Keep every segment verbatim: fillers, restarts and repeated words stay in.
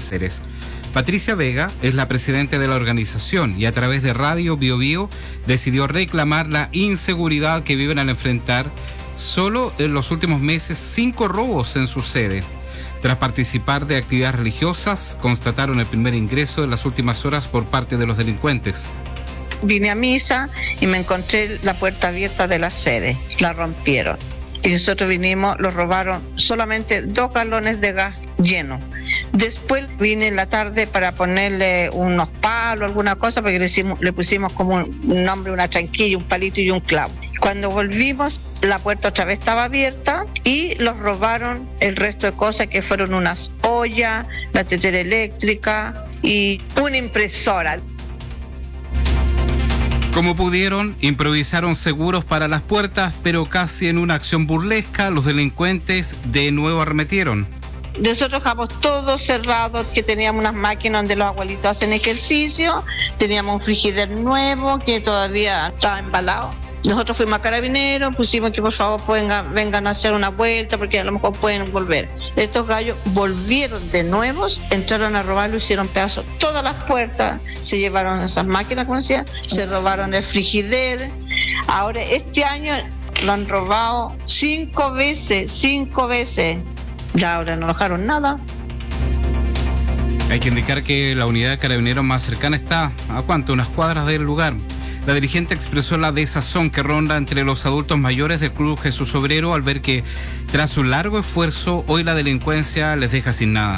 Ceres. Patricia Vega es la presidenta de la organización y a través de Radio Bio Bio decidió reclamar la inseguridad que viven al enfrentar solo en los últimos meses cinco robos en su sede. Tras participar de actividades religiosas, constataron el primer ingreso en las últimas horas por parte de los delincuentes. Vine a misa y me encontré la puerta abierta de la sede, la rompieron. Y nosotros vinimos, los robaron solamente dos galones de gas llenos. Después vine en la tarde para ponerle unos palos, alguna cosa, porque le, hicimos, le pusimos como un, un nombre, una tranquilla, un palito y un clavo. Cuando volvimos, la puerta otra vez estaba abierta y los robaron el resto de cosas, que fueron unas ollas, la tetera eléctrica y una impresora. Como pudieron, improvisaron seguros para las puertas, pero casi en una acción burlesca, los delincuentes de nuevo arremetieron. Nosotros dejamos todo cerrado, que teníamos unas máquinas donde los abuelitos hacen ejercicio, teníamos un frigider nuevo que todavía estaba embalado. Nosotros fuimos a Carabineros, pusimos que por favor vengan, vengan a hacer una vuelta porque a lo mejor pueden volver. Estos gallos volvieron de nuevo, entraron a robarlo, hicieron pedazos todas las puertas, se llevaron esas máquinas, como decía, se robaron el frigider. Ahora este año lo han robado cinco veces, cinco veces. Ya ahora no dejaron nada. Hay que indicar que la unidad de Carabineros más cercana está a cuánto, unas cuadras del lugar. La dirigente expresó la desazón que ronda entre los adultos mayores del Club Jesús Obrero al ver que tras un largo esfuerzo hoy la delincuencia les deja sin nada.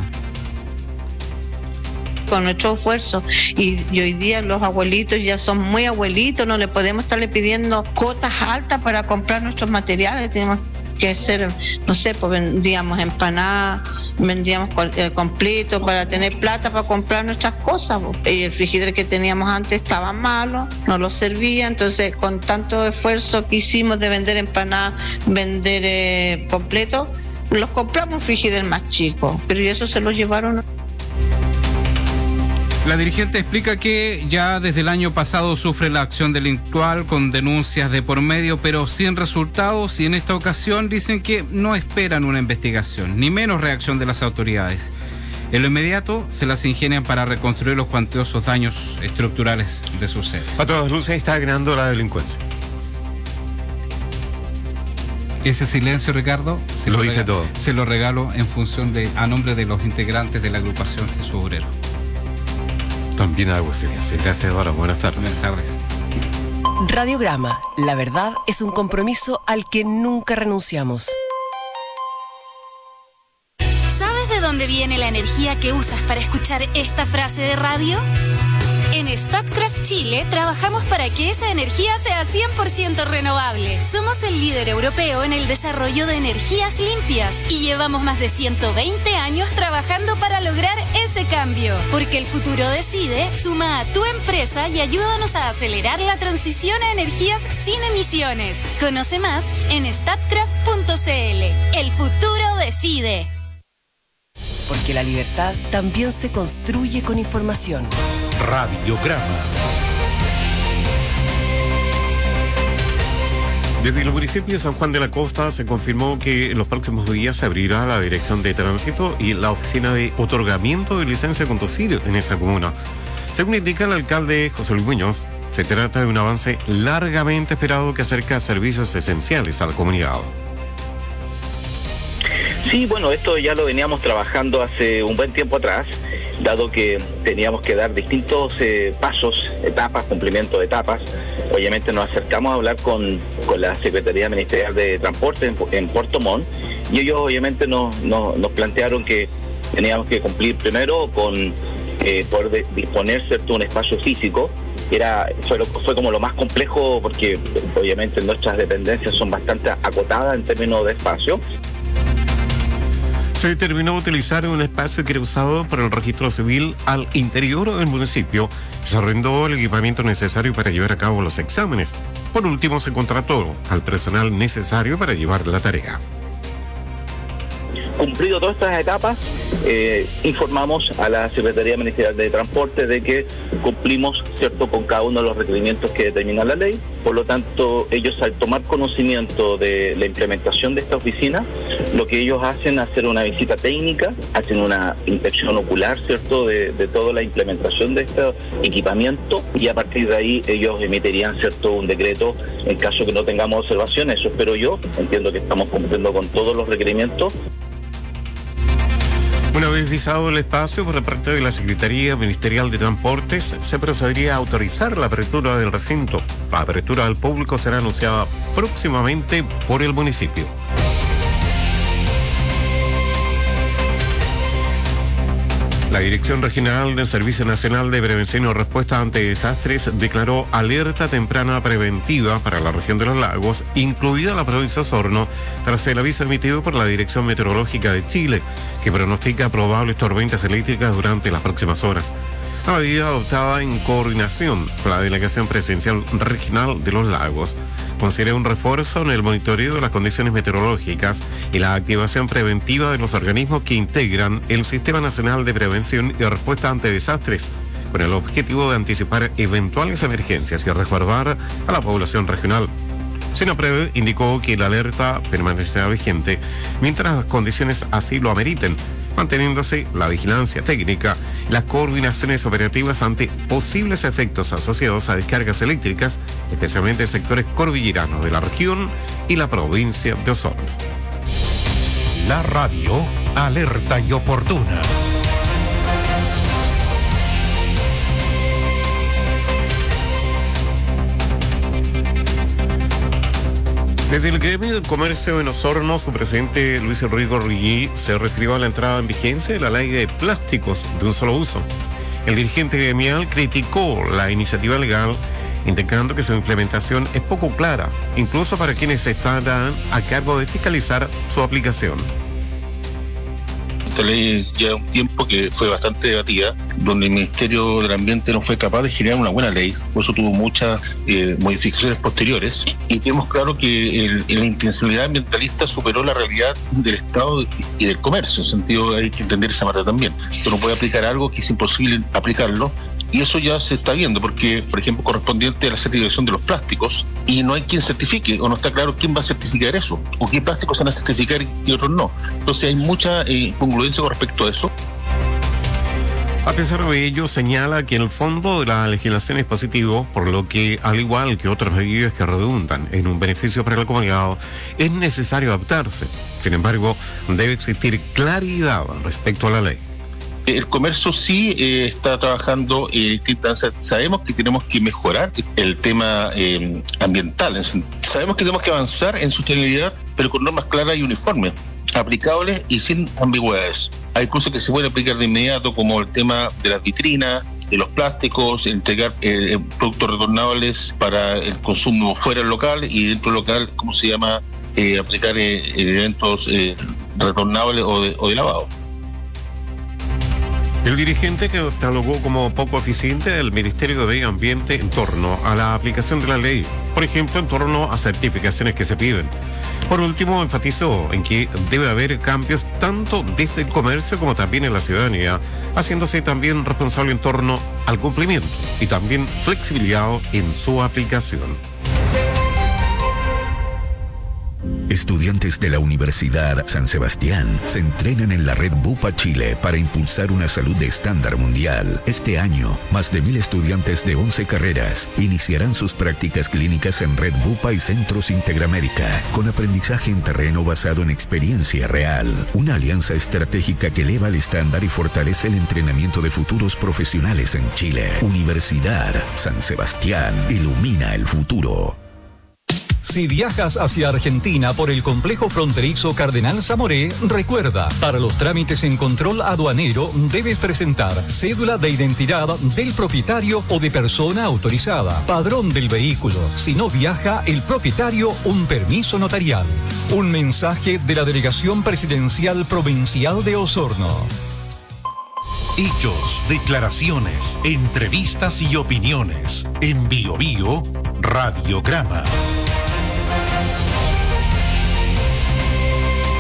Con nuestro esfuerzo y, y hoy día los abuelitos ya son muy abuelitos, no le podemos estarle pidiendo cuotas altas para comprar nuestros materiales, tenemos que hacer, no sé, pues vendíamos empanadas, vendíamos eh, completo para tener plata para comprar nuestras cosas, pues. Y el frigider que teníamos antes estaba malo, no lo servía, entonces con tanto esfuerzo que hicimos de vender empanadas, vender eh, completo, los compramos un frigider más chico, pero eso se lo llevaron. La dirigente explica que ya desde el año pasado sufre la acción delictual con denuncias de por medio, pero sin resultados, y en esta ocasión dicen que no esperan una investigación, ni menos reacción de las autoridades. En lo inmediato se las ingenian para reconstruir los cuantiosos daños estructurales de su sede. A todas luces está ganando la delincuencia. Ese silencio, Ricardo, se lo, lo dice regalo, todo. Se lo regalo en función de, a nombre de los integrantes de la agrupación Jesús Obrero. También hago silencio. Gracias, Eduardo. Buenas tardes. Buenas tardes. Radiograma. La verdad es un compromiso al que nunca renunciamos. ¿Sabes de dónde viene la energía que usas para escuchar esta frase de radio? En Statkraft Chile trabajamos para que esa energía sea cien por ciento renovable. Somos el líder europeo en el desarrollo de energías limpias y llevamos más de ciento veinte años trabajando para lograr ese cambio. Porque el futuro decide, suma a tu empresa y ayúdanos a acelerar la transición a energías sin emisiones. Conoce más en statkraft punto c l. El futuro decide. Porque la libertad también se construye con información. Radiograma. Desde el municipio de San Juan de la Costa se confirmó que en los próximos días se abrirá la Dirección de Tránsito y la Oficina de Otorgamiento de Licencia de Conducir en esa comuna. Según indica el alcalde José Luis Muñoz, se trata de un avance largamente esperado que acerca servicios esenciales a la comunidad. Sí, bueno, esto ya lo veníamos trabajando hace un buen tiempo atrás, dado que teníamos que dar distintos eh, pasos, etapas, cumplimiento de etapas. Obviamente nos acercamos a hablar con, con la Secretaría Ministerial de Transporte en, en Puerto Montt, y ellos obviamente nos, nos, nos plantearon que teníamos que cumplir primero con eh, poder de, disponer, ¿cierto?, un espacio físico. Era, fue, fue como lo más complejo porque obviamente nuestras dependencias son bastante acotadas en términos de espacio. Se determinó utilizar un espacio que era usado para el registro civil al interior del municipio. Se arrendó el equipamiento necesario para llevar a cabo los exámenes. Por último, se contrató al personal necesario para llevar la tarea. cumplido todas estas etapas, eh, informamos a la Secretaría Ministerial de Transporte de que cumplimos, ¿cierto?, con cada uno de los requerimientos que determina la ley. Por lo tanto, ellos, al tomar conocimiento de la implementación de esta oficina, lo que ellos hacen es hacer una visita técnica, hacen una inspección ocular, ¿cierto?, de, de toda la implementación de este equipamiento, y a partir de ahí ellos emitirían, ¿cierto?, un decreto en caso que no tengamos observaciones. Eso espero yo. Entiendo que estamos cumpliendo con todos los requerimientos. Una vez visado el espacio por parte de la Secretaría Ministerial de Transportes, se procedería a autorizar la apertura del recinto. La apertura al público será anunciada próximamente por el municipio. La Dirección Regional del Servicio Nacional de Prevención y Respuesta ante Desastres declaró alerta temprana preventiva para la región de los lagos, incluida la provincia de Osorno, tras el aviso emitido por la Dirección Meteorológica de Chile, que pronostica probables tormentas eléctricas durante las próximas horas. La medida adoptada en coordinación con la Delegación Presidencial Regional de los Lagos considera un refuerzo en el monitoreo de las condiciones meteorológicas y la activación preventiva de los organismos que integran el Sistema Nacional de Prevención y Respuesta ante Desastres, con el objetivo de anticipar eventuales emergencias y resguardar a la población regional. SENAPRED indicó que la alerta permanecerá vigente mientras las condiciones así lo ameriten, manteniéndose la vigilancia técnica y las coordinaciones operativas ante posibles efectos asociados a descargas eléctricas, especialmente en sectores cordilleranos de la región y la provincia de Osorno. La radio alerta y oportuna. Desde el gremio del comercio en Osorno, su presidente Luis Enrique Orrillí se refirió a la entrada en vigencia de la ley de plásticos de un solo uso. El dirigente gremial criticó la iniciativa legal, indicando que su implementación es poco clara, incluso para quienes estarán a cargo de fiscalizar su aplicación. Esta ley ya un tiempo que fue bastante debatida, donde el Ministerio del Ambiente no fue capaz de generar una buena ley, por eso tuvo muchas eh, modificaciones posteriores, y tenemos claro que el, la intencionalidad ambientalista superó la realidad del Estado y del comercio. En sentido, hay que entender esa parte también. Esto no puede aplicar algo que es imposible aplicarlo, y eso ya se está viendo, porque, por ejemplo, correspondiente a la certificación de los plásticos, y no hay quien certifique, o no está claro quién va a certificar eso, o qué plásticos van a certificar y otros no. Entonces hay mucha eh, congruencia con respecto a eso. A pesar de ello, señala que en el fondo de la legislación es positivo, por lo que, al igual que otras medidas que redundan en un beneficio para la comunidad, es necesario adaptarse. Sin embargo, debe existir claridad respecto a la ley. El comercio sí eh, está trabajando en distintas. Sabemos que tenemos que mejorar el tema eh, ambiental. Sabemos que tenemos que avanzar en sostenibilidad, pero con normas claras y uniformes, aplicables y sin ambigüedades. Hay cosas que se pueden aplicar de inmediato, como el tema de las vitrinas, de los plásticos, entregar eh, productos retornables para el consumo fuera del local y dentro del local, ¿cómo se llama? Eh, aplicar eh, elementos eh, retornables o de, o de lavado. El dirigente que catalogó como poco eficiente el Ministerio de Medio Ambiente en torno a la aplicación de la ley, por ejemplo, en torno a certificaciones que se piden. Por último, enfatizó en que debe haber cambios tanto desde el comercio como también en la ciudadanía, haciéndose también responsable en torno al cumplimiento y también flexibilidad en su aplicación. Estudiantes de la Universidad San Sebastián se entrenan en la red Bupa Chile para impulsar una salud de estándar mundial. Este año, más de mil estudiantes de once carreras iniciarán sus prácticas clínicas en red Bupa y Centros Integramérica, con aprendizaje en terreno basado en experiencia real. Una alianza estratégica que eleva el estándar y fortalece el entrenamiento de futuros profesionales en Chile. Universidad San Sebastián ilumina el futuro. Si viajas hacia Argentina por el complejo fronterizo Cardenal Zamoré, recuerda, para los trámites en control aduanero debes presentar cédula de identidad del propietario o de persona autorizada, padrón del vehículo. Si no viaja el propietario, un permiso notarial. Un mensaje de la Delegación Presidencial Provincial de Osorno. Hechos, declaraciones, entrevistas y opiniones. En Bio Bio, Radiograma.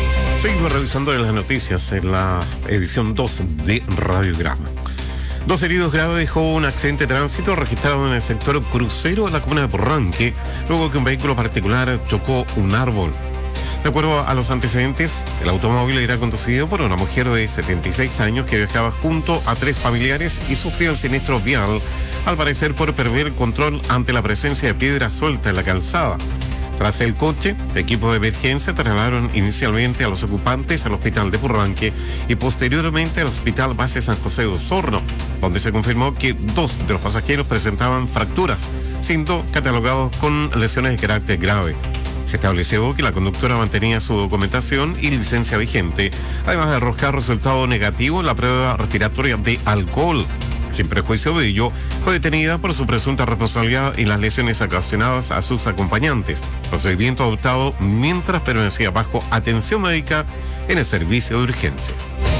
Seguimos revisando las noticias en la edición dos de Radiograma. Dos heridos graves dejó un accidente de tránsito registrado en el sector crucero de la comuna de Purranque, luego que un vehículo particular chocó un árbol. De acuerdo a los antecedentes, el automóvil era conducido por una mujer de setenta y seis años que viajaba junto a tres familiares y sufrió el siniestro vial, al parecer por perder el control ante la presencia de piedra suelta en la calzada. Tras el coche, equipos de emergencia trasladaron inicialmente a los ocupantes al hospital de Purranque y posteriormente al hospital base San José de Osorno, donde se confirmó que dos de los pasajeros presentaban fracturas, siendo catalogados con lesiones de carácter grave. Se estableció que la conductora mantenía su documentación y licencia vigente, además de arrojar resultado negativo en la prueba respiratoria de alcohol. Sin prejuicio de ello, fue detenida por su presunta responsabilidad en las lesiones ocasionadas a sus acompañantes, procedimiento adoptado mientras permanecía bajo atención médica en el servicio de urgencia.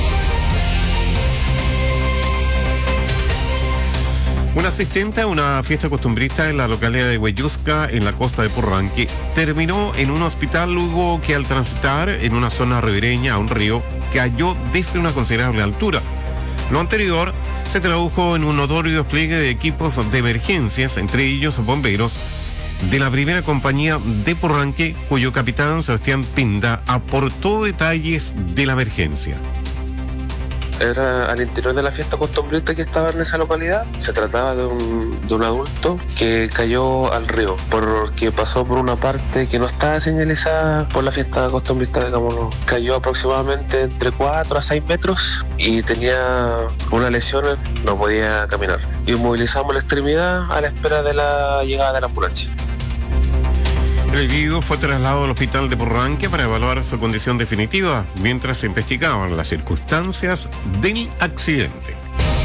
Un asistente a una fiesta costumbrista en la localidad de Huellusca, en la costa de Purranque, terminó en un hospital luego que al transitar en una zona ribereña a un río cayó desde una considerable altura. Lo anterior se tradujo en un notorio despliegue de equipos de emergencias, entre ellos bomberos, de la primera compañía de Purranque, cuyo capitán Sebastián Pinda aportó detalles de la emergencia. Era al interior de la fiesta costumbrista que estaba en esa localidad. Se trataba de un, de un adulto que cayó al río porque pasó por una parte que no estaba señalizada por la fiesta costumbrista, digámoslo. Cayó aproximadamente entre cuatro a seis metros y tenía una lesión, no podía caminar. Inmovilizamos la extremidad a la espera de la llegada de la ambulancia. El individuo fue trasladado al hospital de Purranque para evaluar su condición definitiva, mientras se investigaban las circunstancias del accidente.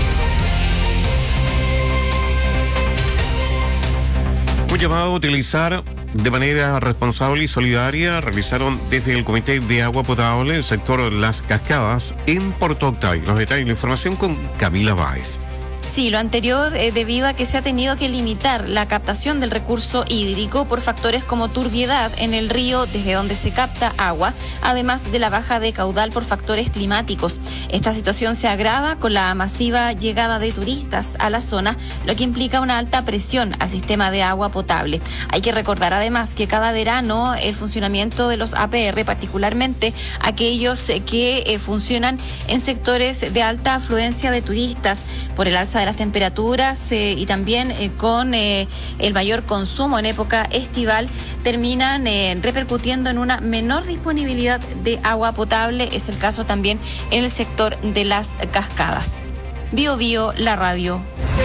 Un llamado a utilizar de manera responsable y solidaria realizaron desde el Comité de Agua Potable el sector Las Cascadas en Puerto Octay. Los detalles y la información con Camila Báez. Sí, lo anterior eh, debido a que se ha tenido que limitar la captación del recurso hídrico por factores como turbiedad en el río desde donde se capta agua, además de la baja de caudal por factores climáticos. Esta situación se agrava con la masiva llegada de turistas a la zona, lo que implica una alta presión al sistema de agua potable. Hay que recordar además que cada verano el funcionamiento de los A P R, particularmente aquellos que eh, funcionan en sectores de alta afluencia de turistas, por el alza de las temperaturas eh, y también eh, con eh, el mayor consumo en época estival, terminan eh, repercutiendo en una menor disponibilidad de agua potable. Es el caso también en el sector de las cascadas. Bio Bio, la radio.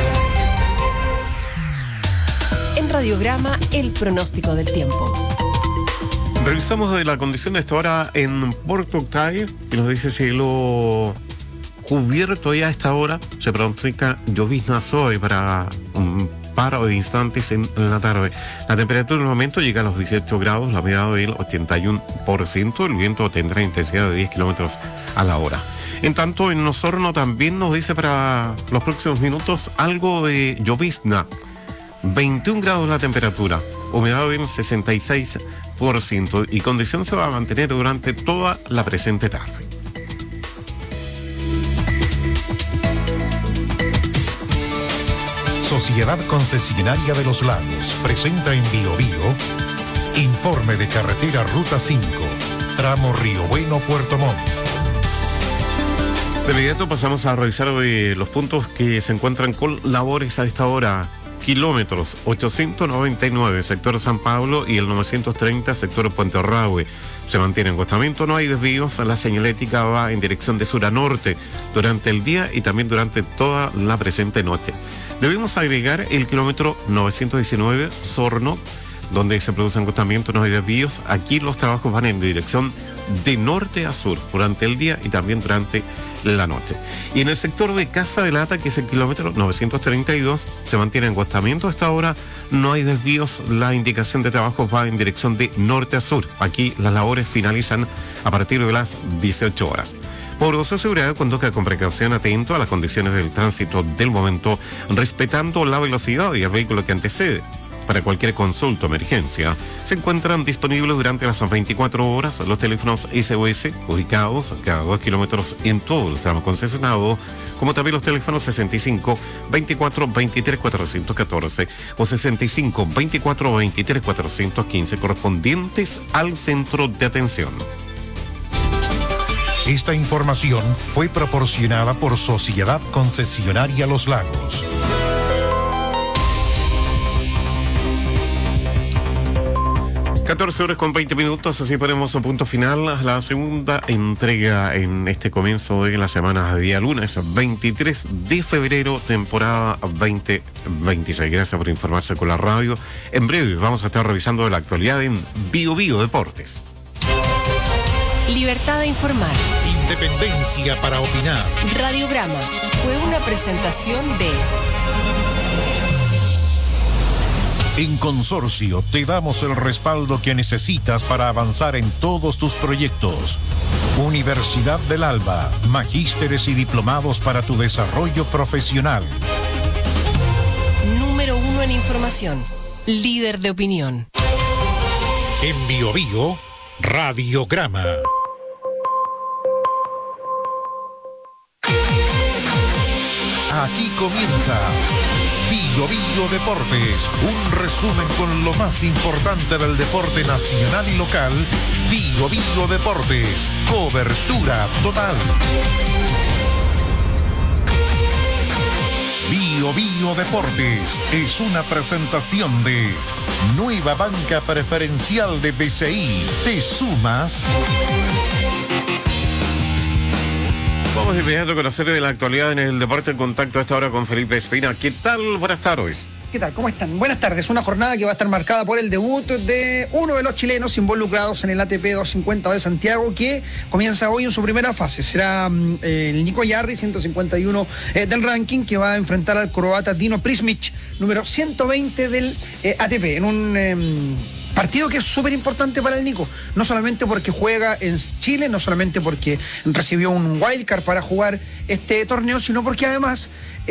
En Radiograma, el pronóstico del tiempo. Revisamos de la condición de esta hora en Puerto Octay y nos dice cielo cubierto ya a esta hora. Se pronostica lloviznas hoy para un par de instantes en la tarde. La temperatura en el momento llega a los dieciocho grados, la humedad del ochenta y uno por ciento. El viento tendrá intensidad de diez kilómetros a la hora. En tanto, en Osorno también nos dice para los próximos minutos algo de llovizna. veintiún grados la temperatura, humedad del sesenta y seis por ciento y condición se va a mantener durante toda la presente tarde. Sociedad Concesionaria de los Lagos presenta en Bio Bio informe de carretera Ruta cinco, tramo Río Bueno, Puerto Montt. De inmediato pasamos a revisar hoy los puntos que se encuentran con labores a esta hora. Kilómetros ochocientos noventa y nueve, sector San Pablo, y el novecientos treinta, sector Puente Orrahue. Se mantiene en acostamiento, no hay desvíos. La señalética va en dirección de sur a norte durante el día y también durante toda la presente noche. Debemos agregar el kilómetro novecientos diecinueve, Sorno, donde se produce acostamiento, no hay desvíos. Aquí los trabajos van en dirección de norte a sur durante el día y también durante la noche. Y en el sector de Casa de Lata, que es el kilómetro novecientos treinta y dos, se mantiene en acostamiento a esta hora, no hay desvíos. La indicación de trabajo va en dirección de norte a sur. Aquí las labores finalizan a partir de las dieciocho horas. Por su seguridad, conduzca con precaución, atento a las condiciones del tránsito del momento, respetando la velocidad y el vehículo que antecede. para cualquier consulta o emergencia, se encuentran disponibles durante las veinticuatro horas los teléfonos S O S ubicados cada dos kilómetros en todo el tramo concesionado, como también los teléfonos sesenta y cinco, veinticuatro, veintitrés, cuatrocientos catorce o sesenta y cinco, veinticuatro, veintitrés, cuatrocientos quince correspondientes al centro de atención. Esta información fue proporcionada por Sociedad Concesionaria Los Lagos. catorce horas con veinte minutos, así ponemos un punto final a la segunda entrega en este comienzo de la semana de día lunes, veintitrés de febrero, temporada veinte veintiséis. Gracias por informarse con la radio. En breve vamos a estar revisando la actualidad en Bio Bio Deportes. Libertad de informar. Independencia para opinar. Radiograma fue una presentación de... En Consorcio te damos el respaldo que necesitas para avanzar en todos tus proyectos. Universidad del Alba, magísteres y diplomados para tu desarrollo profesional. Número uno en información, líder de opinión. En Bio Bio, Radiograma. Aquí comienza Bio Bio Deportes, un resumen con lo más importante del deporte nacional y local. Bio Bio Deportes, cobertura total. Bio Bio Deportes es una presentación de Nueva Banca Preferencial de B C I. ¿Te sumas? Vamos inmediato a conocer de la actualidad en el deporte en contacto a esta hora con Felipe Espina. ¿Qué tal? Buenas tardes. ¿Qué tal? ¿Cómo están? Buenas tardes. Una jornada que va a estar marcada por el debut de uno de los chilenos involucrados en el A T P doscientos cincuenta de Santiago, que comienza hoy en su primera fase. Será eh, el Nico Yarri, ciento cincuenta y uno eh, del ranking, que va a enfrentar al croata Dino Prismic, número ciento veinte del eh, A T P, en un... Eh, partido que es súper importante para el Nico, no solamente porque juega en Chile, no solamente porque recibió un wildcard para jugar este torneo, sino porque además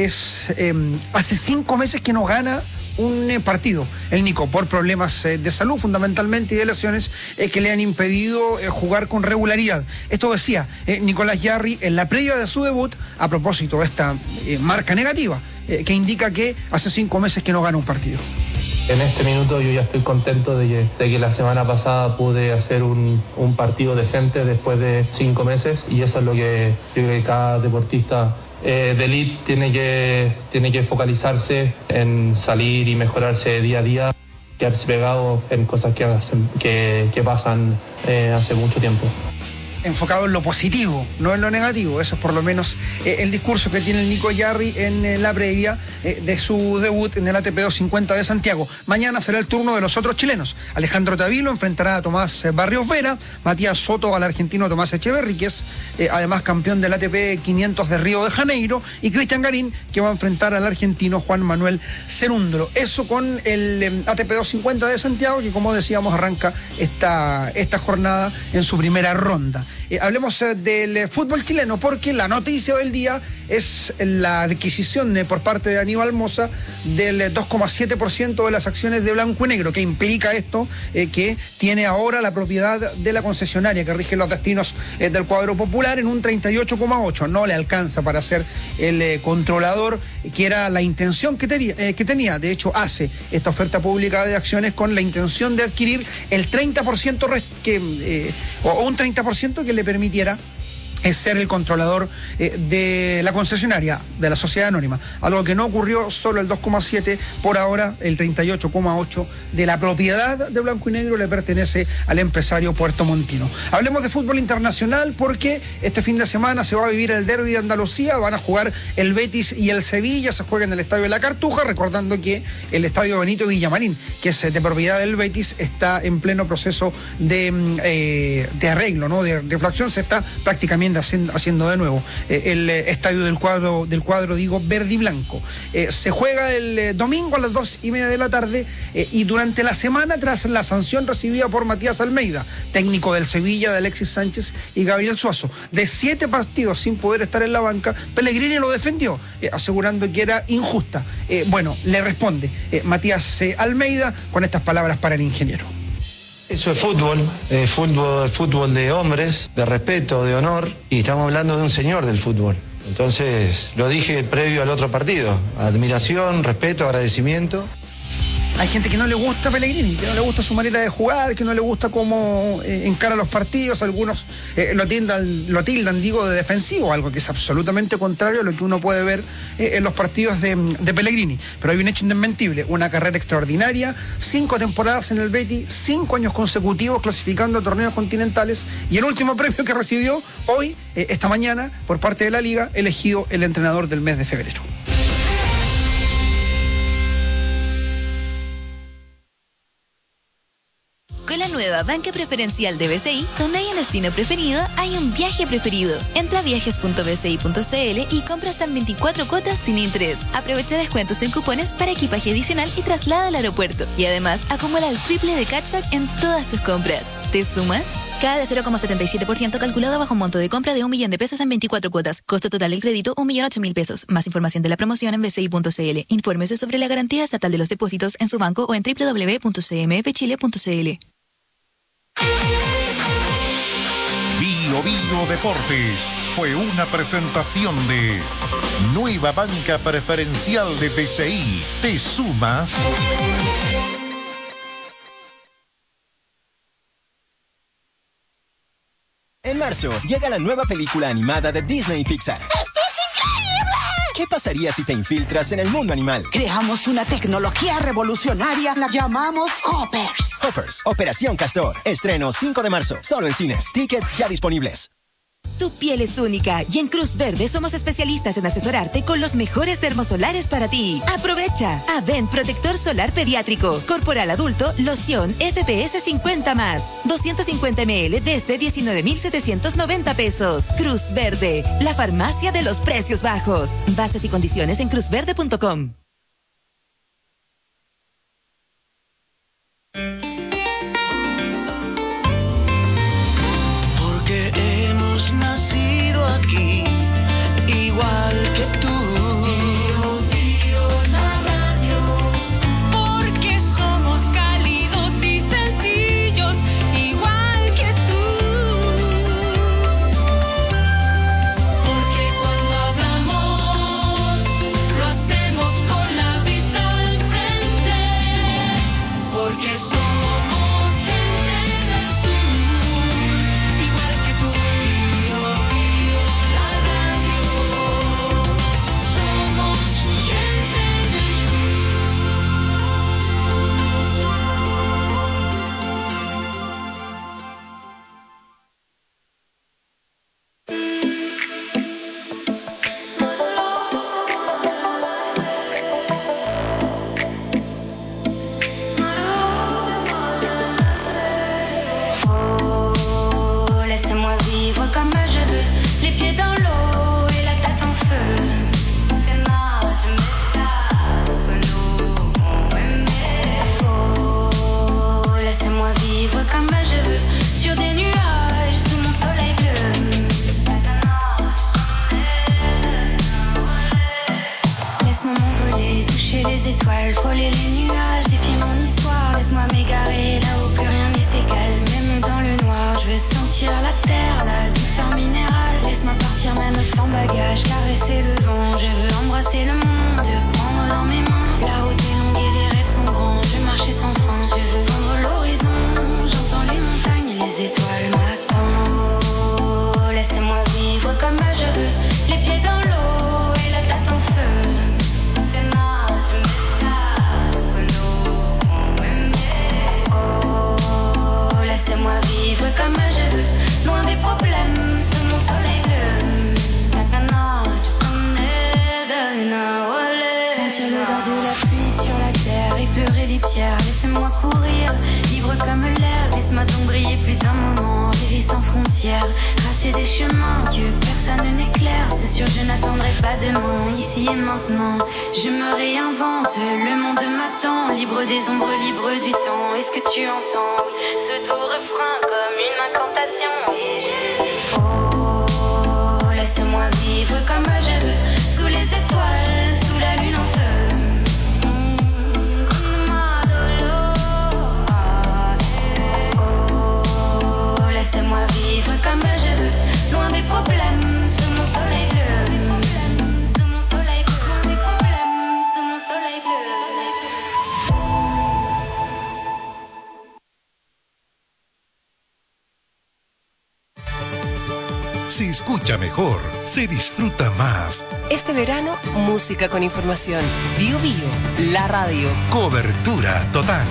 es eh, hace cinco meses que no gana un eh, partido el Nico, por problemas eh, de salud fundamentalmente y de lesiones eh, que le han impedido eh, jugar con regularidad. Esto decía eh, Nicolás Yarri en la previa de su debut a propósito de esta eh, marca negativa eh, que indica que hace cinco meses que no gana un partido. En este minuto yo ya estoy contento de que, de que la semana pasada pude hacer un, un partido decente después de cinco meses, y eso es lo que yo creo que cada deportista eh, de elite tiene que, tiene que focalizarse en salir y mejorarse día a día, quedarse pegado en cosas que, hacen, que, que pasan eh, hace mucho tiempo. Enfocado en lo positivo, no en lo negativo. Eso es por lo menos eh, el discurso que tiene el Nico Yarri en eh, la previa eh, de su debut en el A T P doscientos cincuenta de Santiago. Mañana será el turno de los otros chilenos. Alejandro Tavilo enfrentará a Tomás eh, Barrios Vera, Matías Soto al argentino Tomás Echeverri, que es eh, además campeón del A T P quinientos de Río de Janeiro, y Cristian Garín, que va a enfrentar al argentino Juan Manuel Cerúndolo. Eso con el eh, A T P doscientos cincuenta de Santiago, que como decíamos arranca esta, esta jornada en su primera ronda. Eh, hablemos eh, del eh, fútbol chileno, porque la noticia del día es la adquisición eh, por parte de Aníbal Mosa del eh, dos coma siete por ciento de las acciones de Blanco y Negro. ¿Qué implica esto? Eh, que tiene ahora la propiedad de la concesionaria que rige los destinos eh, del cuadro popular en un treinta y ocho coma ocho. No le alcanza para ser el eh, controlador, que era la intención que, tenía, eh, que tenía. De hecho, hace esta oferta pública de acciones con la intención de adquirir el treinta por ciento rest- que, eh, o un treinta por ciento que le permitiera es ser el controlador eh, de la concesionaria, de la sociedad anónima. Algo que no ocurrió, solo el dos coma siete por ahora, el treinta y ocho coma ocho de la propiedad de Blanco y Negro le pertenece al empresario puertomontino. Hablemos de fútbol internacional, porque este fin de semana se va a vivir el derbi de Andalucía, van a jugar el Betis y el Sevilla, se juega en el Estadio de la Cartuja, recordando que el Estadio Benito Villamarín, que es de propiedad del Betis, está en pleno proceso de, eh, de arreglo, ¿no? de reflexión, se está prácticamente termina haciendo, haciendo de nuevo. Eh, el eh, estadio del cuadro, del cuadro, digo, verde y blanco. Eh, se juega el eh, domingo a las dos y media de la tarde eh, y durante la semana, tras la sanción recibida por Matías Almeida, técnico del Sevilla, de Alexis Sánchez y Gabriel Suazo, de siete partidos sin poder estar en la banca, Pellegrini lo defendió, eh, asegurando que era injusta. Eh, bueno, le responde eh, Matías eh, Almeida con estas palabras para el ingeniero. Eso es fútbol, eh, fútbol, fútbol de hombres, de respeto, de honor, y estamos hablando de un señor del fútbol. Entonces, lo dije previo al otro partido, admiración, respeto, agradecimiento. Hay gente que no le gusta Pellegrini, que no le gusta su manera de jugar, que no le gusta cómo eh, encara los partidos. Algunos eh, lo, tildan, lo tildan, digo, de defensivo, algo que es absolutamente contrario a lo que uno puede ver eh, en los partidos de, de Pellegrini. Pero hay un hecho indesmentible, una carrera extraordinaria, cinco temporadas en el Betis, cinco años consecutivos clasificando a torneos continentales, y el último premio que recibió hoy, eh, esta mañana, por parte de la Liga, elegido el entrenador del mes de febrero. Con la nueva banca preferencial de B C I, donde hay un destino preferido, hay un viaje preferido. Entra a viajes punto b c i punto c l y compra hasta en veinticuatro cuotas sin interés. Aprovecha descuentos en cupones para equipaje adicional y traslada al aeropuerto. Y además, acumula el triple de cashback en todas tus compras. ¿Te sumas? Cada de cero coma setenta y siete por ciento calculado bajo un monto de compra de un millón de pesos en veinticuatro cuotas. Costo total del crédito, un millón ocho mil pesos. Más información de la promoción en b c i punto c l. Infórmese sobre la garantía estatal de los depósitos en su banco o en w w w punto c m f chile punto c l. Bio Bio Deportes fue una presentación de Nueva Banca Preferencial de B C I. ¿Te sumas? En marzo llega la nueva película animada de Disney y Pixar. ¡Esto es increíble! ¿Qué pasaría si te infiltras en el mundo animal? Creamos una tecnología revolucionaria, la llamamos Hoppers. Hoppers, Operación Castor. Estreno cinco de marzo, solo en cines. Tickets ya disponibles. Tu piel es única y en Cruz Verde somos especialistas en asesorarte con los mejores dermosolares para ti. Aprovecha. Avent Protector Solar Pediátrico. Corporal Adulto, loción F P S cincuenta más. doscientos cincuenta mililitros desde diecinueve mil setecientos noventa pesos. Cruz Verde, la farmacia de los precios bajos. Bases y condiciones en cruz verde punto com. Nacido aquí, igual que tú. Bio, bio, la radio. Porque somos cálidos y sencillos, igual que tú. Porque cuando hablamos, lo hacemos con la vista al frente. Porque somos gente del sur, igual que tú. tracé des chemins que personne n'éclaire. C'est sûr, je n'attendrai pas demain, ici et maintenant. Je me réinvente, le monde m'attend. Libre des ombres, libre du temps. Est-ce que tu entends? Oui, ce doux refrain comme une incantation. Et je dis, oh, laisse-moi vivre comme je veux. Sous les étoiles, sous la lune en feu. Laisse-moi vivre comme je veux, loin des problèmes, sous mon soleil bleu. Sous mon soleil bleu, loin des problèmes, sous mon soleil bleu. Se escucha mejor, se disfruta más. Este verano, música con información. Bio Bio, la radio. Cobertura total.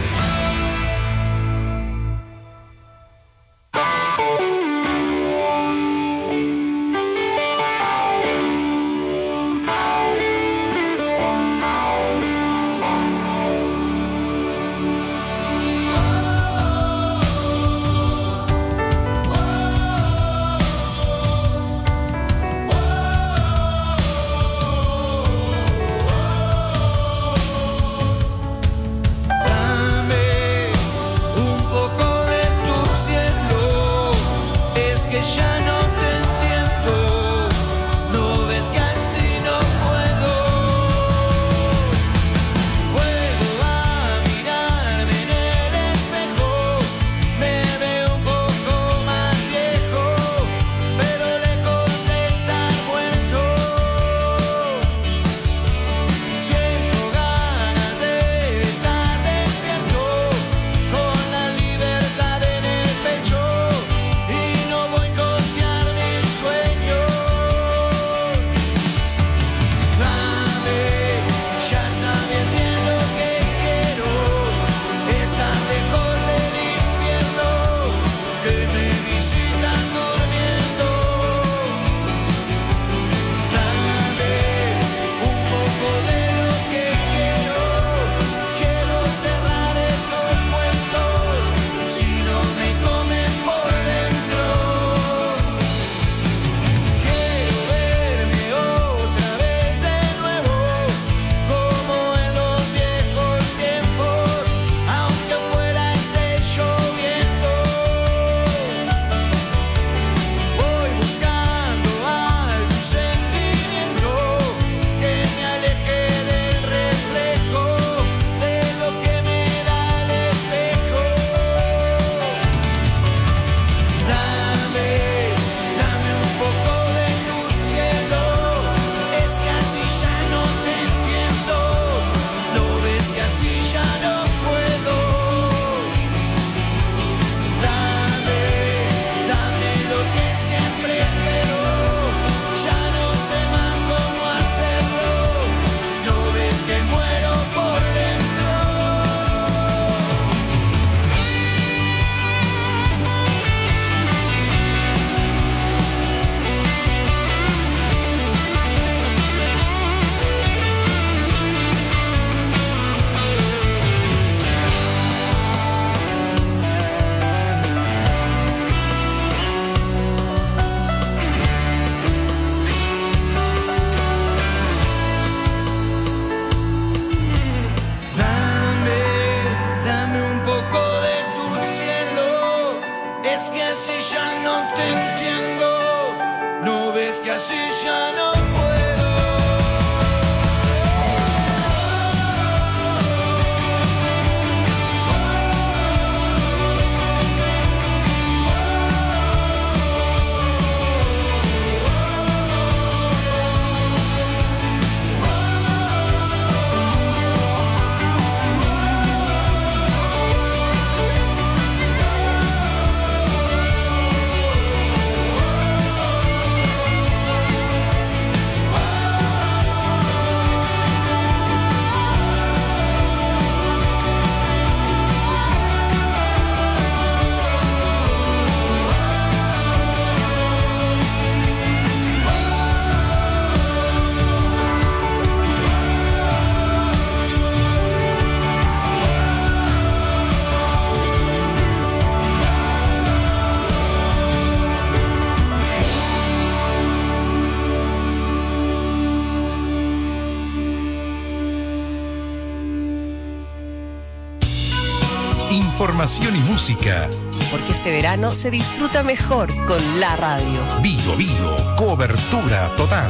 información y música. Porque este verano se disfruta mejor con la radio. Bio Bio, cobertura total.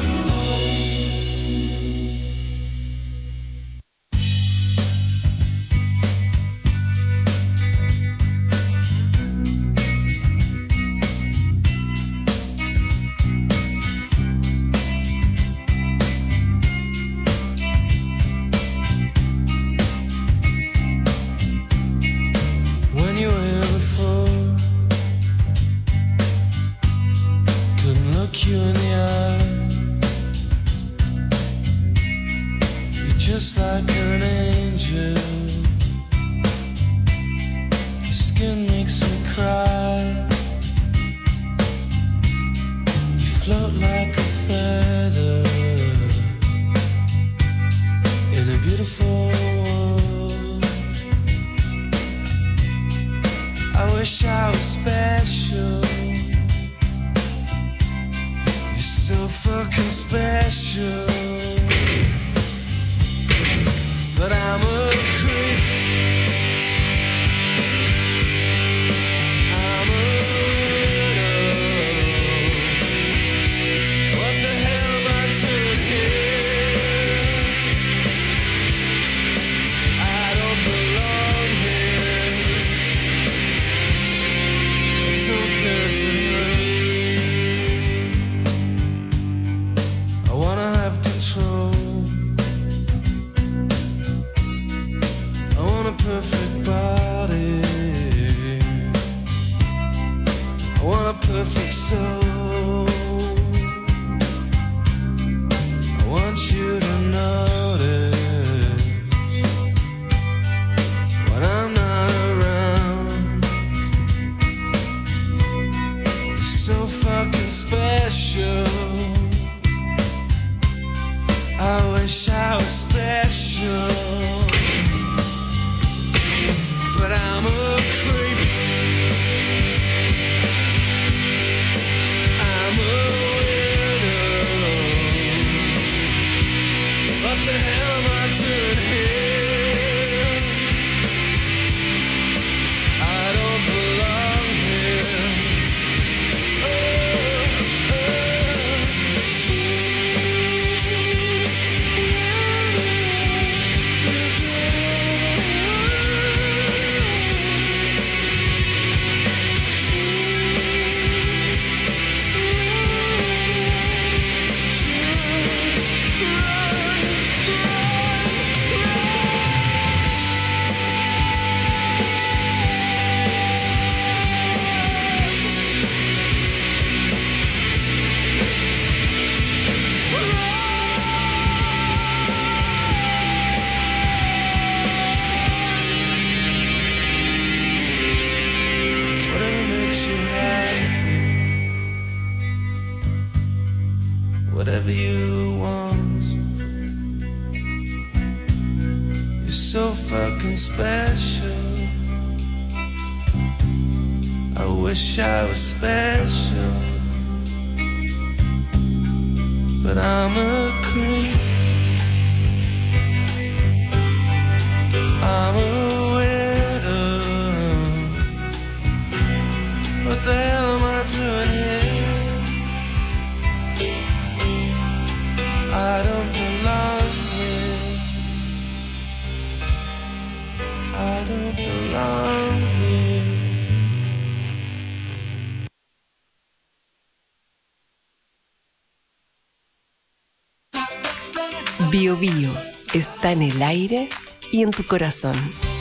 Bio Bio está en el aire y en tu corazón.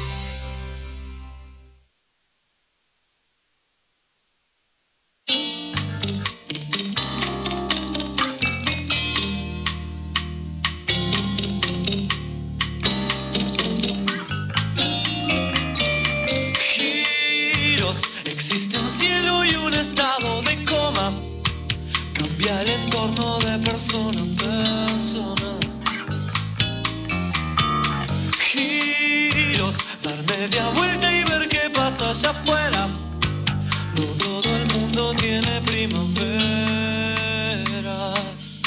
Giros, existe un cielo y un estado de coma. Cambia el entorno de persona en persona. Dar media vuelta y ver qué pasa allá afuera. No todo el mundo tiene primaveras.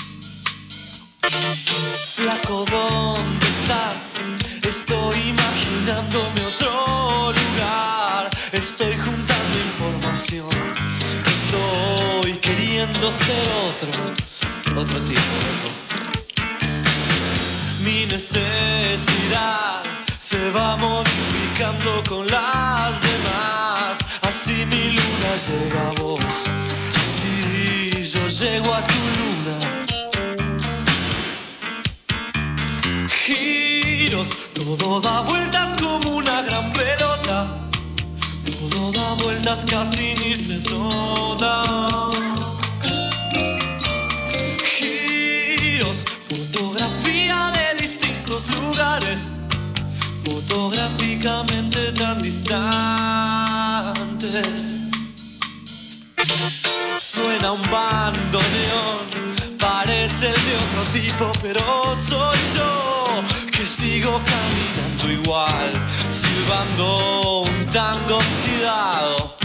Flaco, ¿dónde estás? Estoy imaginándome otro lugar. queriendo ser otro, otro tipo. Mi necesidad se va modificando con las demás. Así mi luna llega a vos, así yo llego a tu luna. Giros, todo da vueltas como una gran pelota. Todo da vueltas, casi ni se nota. Giros, fotografía de distintos lugares, fotográficamente tan distantes. Suena un bandoneón, parece el de otro tipo, pero soy yo que sigo caminando igual, silbando un tango oxidado.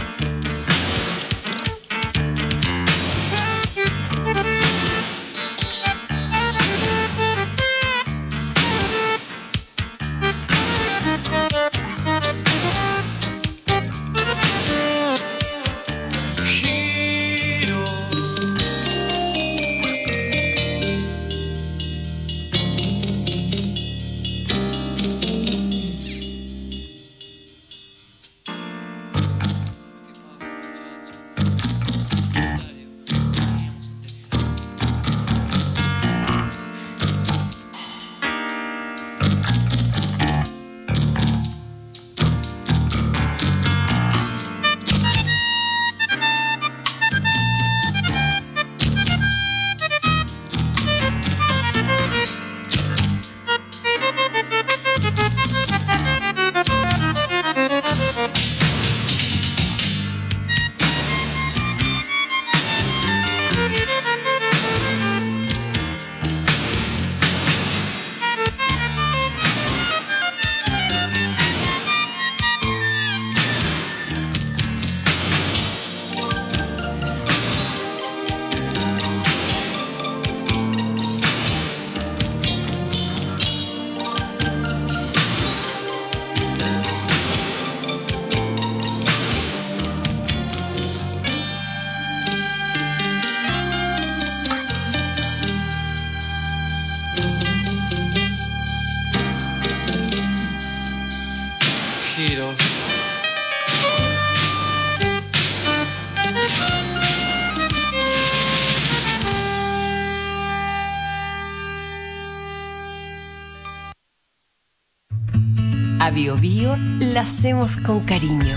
A Bio Bio la hacemos con cariño.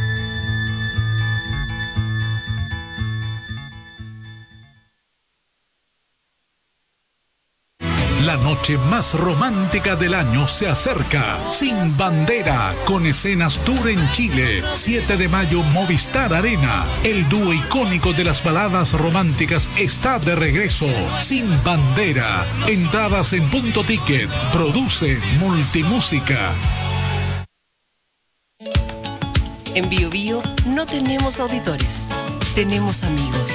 La noche más romántica del año se acerca. Sin Bandera, con escenas tour en Chile. siete de mayo, Movistar Arena. El dúo icónico de las baladas románticas está de regreso. Sin Bandera. Entradas en Punto Ticket. Produce Multimúsica. En Bio Bio no tenemos auditores, tenemos amigos.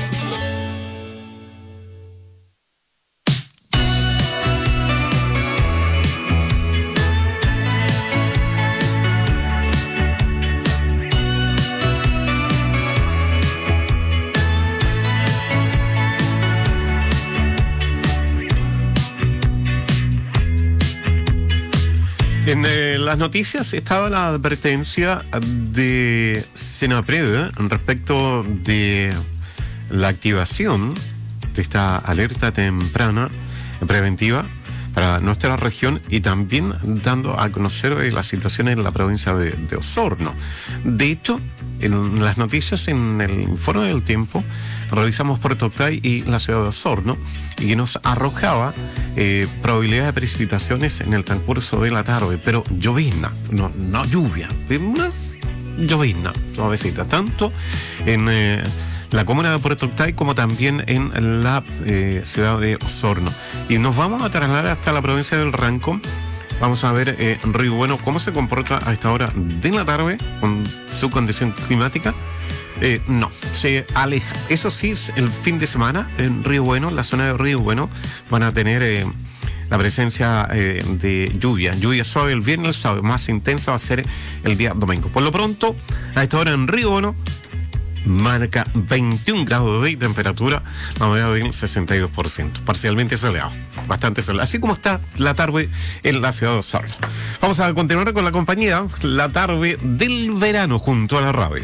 En eh, las noticias estaba la advertencia de Senapred respecto de la activación de esta alerta temprana preventiva para nuestra región y también dando a conocer eh, la situación en la provincia de, de Osorno. De hecho, en las noticias, en el informe del tiempo, revisamos Puerto Octay y la ciudad de Osorno y que nos arrojaba eh, probabilidad de precipitaciones en el transcurso de la tarde, pero llovizna, no, no lluvia, unas llovizna suavecita, tanto en eh, la comuna de Puerto Octay como también en la eh, ciudad de Osorno. Y nos vamos a trasladar hasta la provincia del Ranco. Vamos a ver eh, Río Bueno cómo se comporta a esta hora de la tarde con su condición climática. Eh, no, se aleja. Eso sí, el fin de semana en Río Bueno, la zona de Río Bueno, van a tener eh, la presencia eh, de lluvia. Lluvia suave el viernes, el sábado. Más intensa va a ser el día domingo. Por lo pronto, a esta hora en Río Bueno, marca veintiún grados de temperatura, la humedad del sesenta y dos por ciento, parcialmente soleado, bastante soleado, así como está la tarde en la ciudad de Osorno. Vamos a continuar con la compañía, la tarde del verano junto a la radio.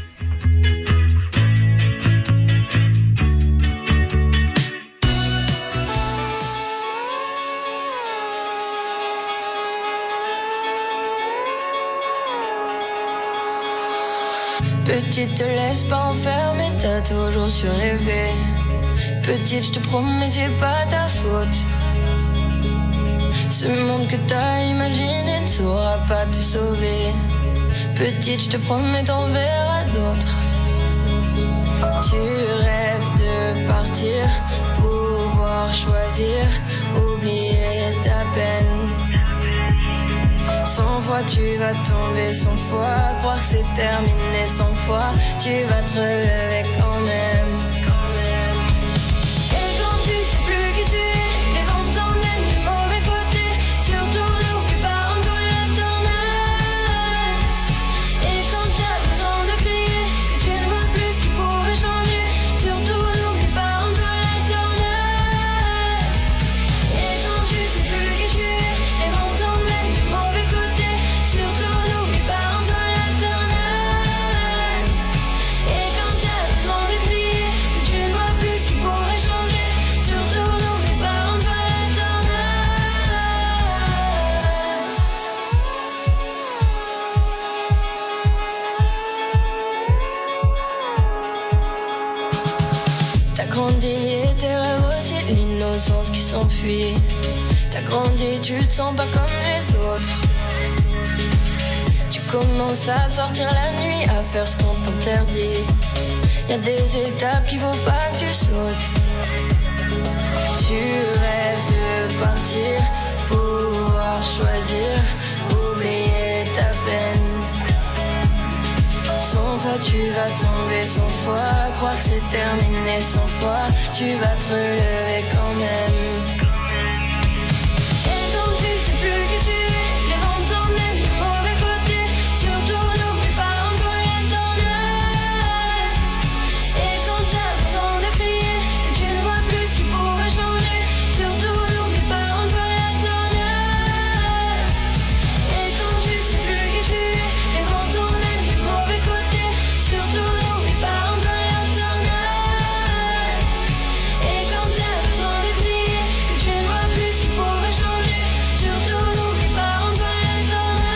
Petite, te laisse pas enfermer, t'as toujours su rêver. Petite, je te promets, c'est pas ta faute. Ce monde que t'as imaginé ne saura pas te sauver. Petite, je te promets, t'en verras d'autres. Tu rêves de partir, pouvoir choisir, oublier ta peine. Cent fois tu vas tomber, cent fois croire que c'est terminé, cent fois tu vas te relever quand même. Et quand tu sais plus qui tu es, les vents t'emmènent du mauvais côté. Surtout n'oublie pas, on doit la tournée. Et quand t'as besoin de crier, que tu ne vois plus ce qui pourrait changer. Surtout n'oublie pas, on doit la tournée. Et quand tu sais plus qui tu es, les vents t'emmènent du mauvais côté. Surtout n'oublie pas, on doit la tournée. Et quand t'as besoin de crier, que tu ne vois plus ce qui pourrait changer. Surtout n'oublie pas, on doit la tournée. T'as grandi et tes rêves aussi, l'innocence qui s'enfuit. T'as grandi, tu te sens pas comme les autres. Tu commences à sortir la nuit, à faire ce qu'on t'interdit. Y'a des étapes qu'il faut pas que tu sautes. Tu rêves de partir, pouvoir choisir, oublier ta peine. Cent fois tu vas tomber, cent fois croire que c'est terminé, cent fois tu vas te relever quand même. Et quand tu sais plus qui tu es, les vents t'emmènent du mauvais côté. Surtout n'oublie pas, on doit la tournée. Et quand t'as besoin de crier, que tu ne vois plus ce qui pourrait changer. Surtout n'oublie pas, on doit la tournée. Et quand tu sais plus qui tu es, les vents t'emmènent du mauvais côté. Surtout n'oublie pas, on doit la tournée. Et quand t'as besoin de crier, que tu ne vois plus ce qui pourrait changer. Surtout n'oublie pas, on doit la tournée.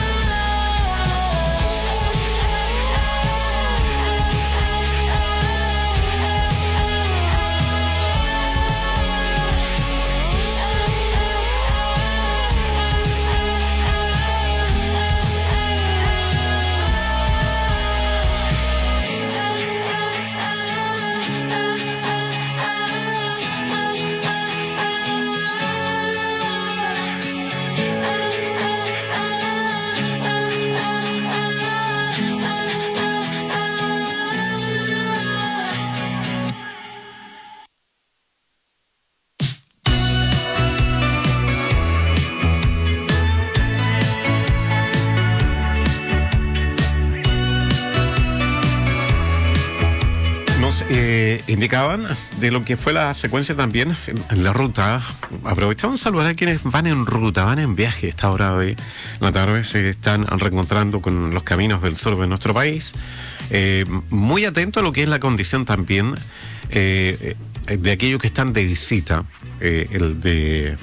Nos eh, indicaban de lo que fue la secuencia también en la ruta. Aprovechamos a saludar a quienes van en ruta, van en viaje. Esta hora de la tarde se están reencontrando con los caminos del sur de nuestro país. Eh, muy atento a lo que es la condición también eh, de aquellos que están de visita, eh, el de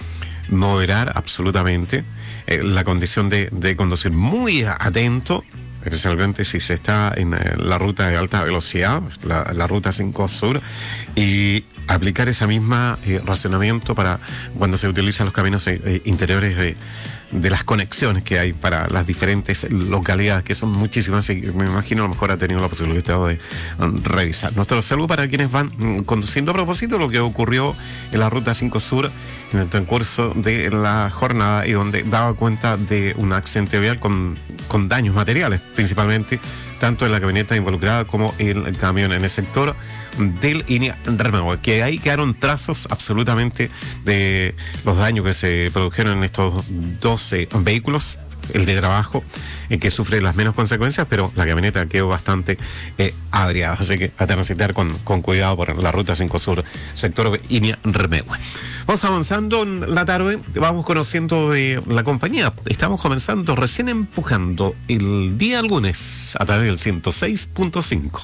moderar absolutamente eh, la condición de, de conducir muy atento, especialmente si se está en la ruta de alta velocidad, la, la ruta cinco Sur, y aplicar esa misma eh, racionamiento para cuando se utilizan los caminos eh, interiores de, de las conexiones que hay para las diferentes localidades, que son muchísimas, y me imagino a lo mejor ha tenido la posibilidad de um, revisar. Nuestro saludo para quienes van um, conduciendo a propósito de lo que ocurrió en la ruta cinco Sur en el transcurso de la jornada, y donde daba cuenta de un accidente vial con, con daños materiales, principalmente tanto en la camioneta involucrada como en el camión en el sector del Inia Remego, que ahí quedaron trazos absolutamente de los daños que se produjeron en estos doce vehículos el de trabajo, eh, que sufre las menos consecuencias, pero la camioneta quedó bastante eh, averiada, así que a transitar con, con cuidado por la ruta cinco Sur, sector Inia-Remehue. Vamos avanzando en la tarde, vamos conociendo de la compañía. Estamos comenzando, recién empujando el día lunes a través del ciento seis punto cinco.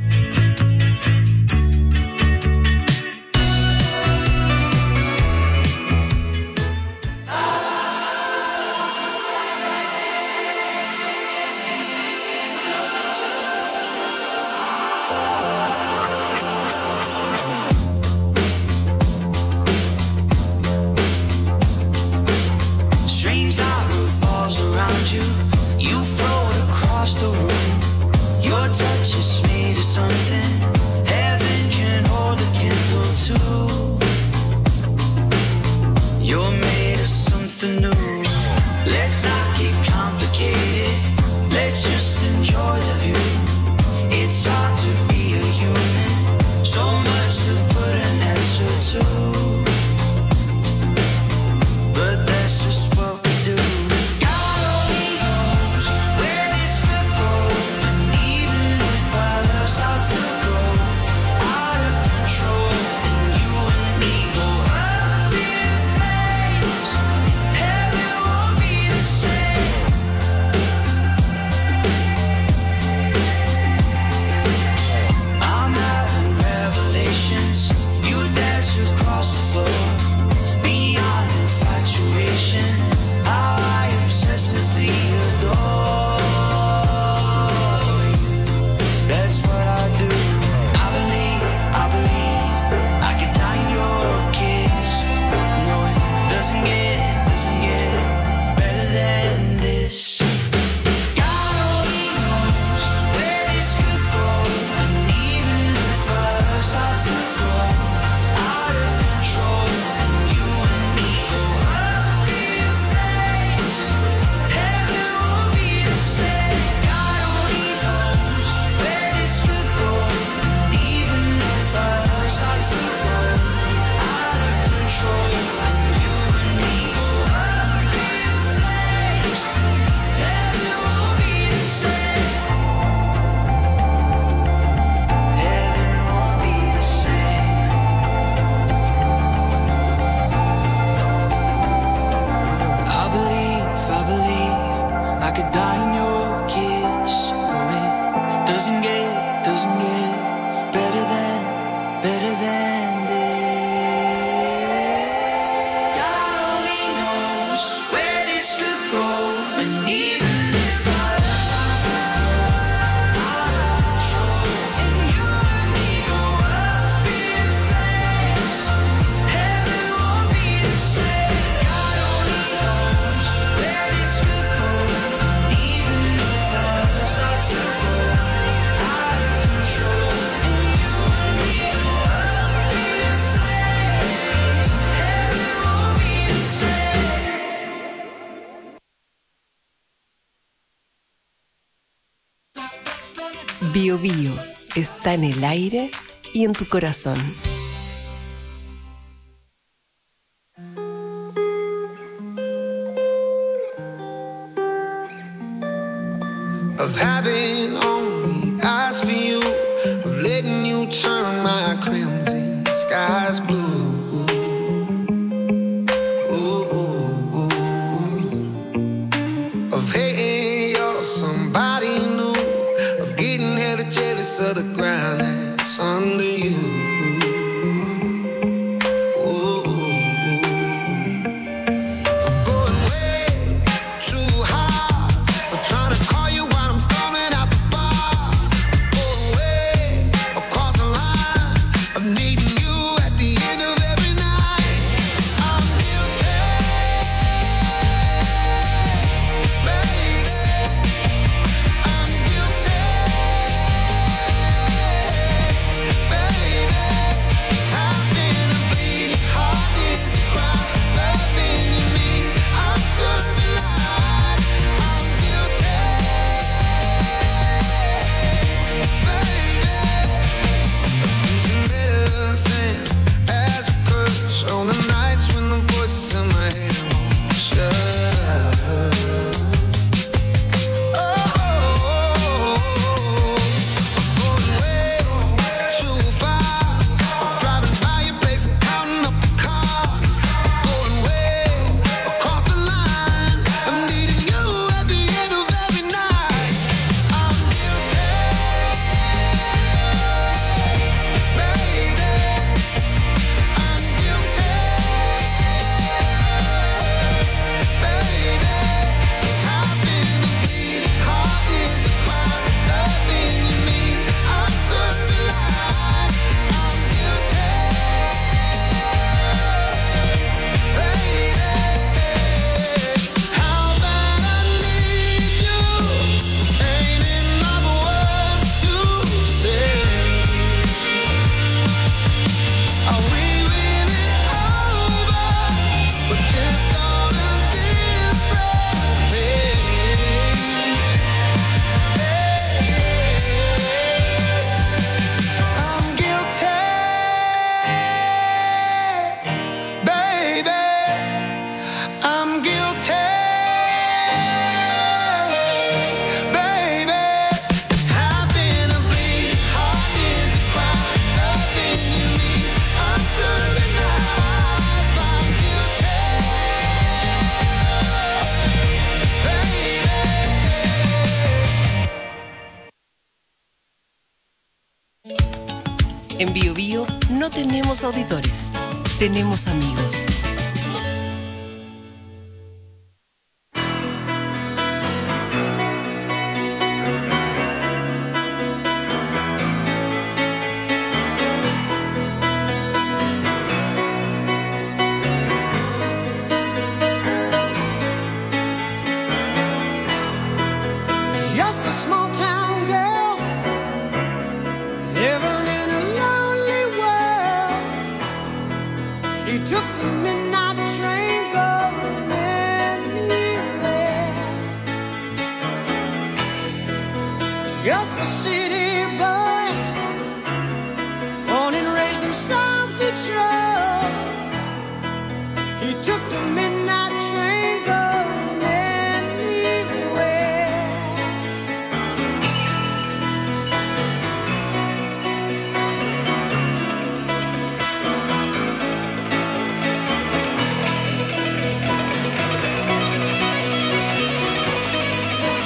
Bio Bio está en el aire y en tu corazón. Of having only eyes for you, of letting you turn my crimson skies blue. Ooh, ooh, ooh. Of hating you're somebody new, of getting hella jealous of the ground that's under you. Bar. I'm guilty. En Bio Bio no tenemos auditores, tenemos amigos. Just a small town girl living in a lonely world. She took the midnight train going anywhere. Just a city boy, born and raised in South Detroit. He took the midnight train going anywhere.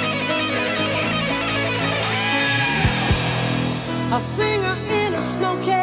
A singer in a smoky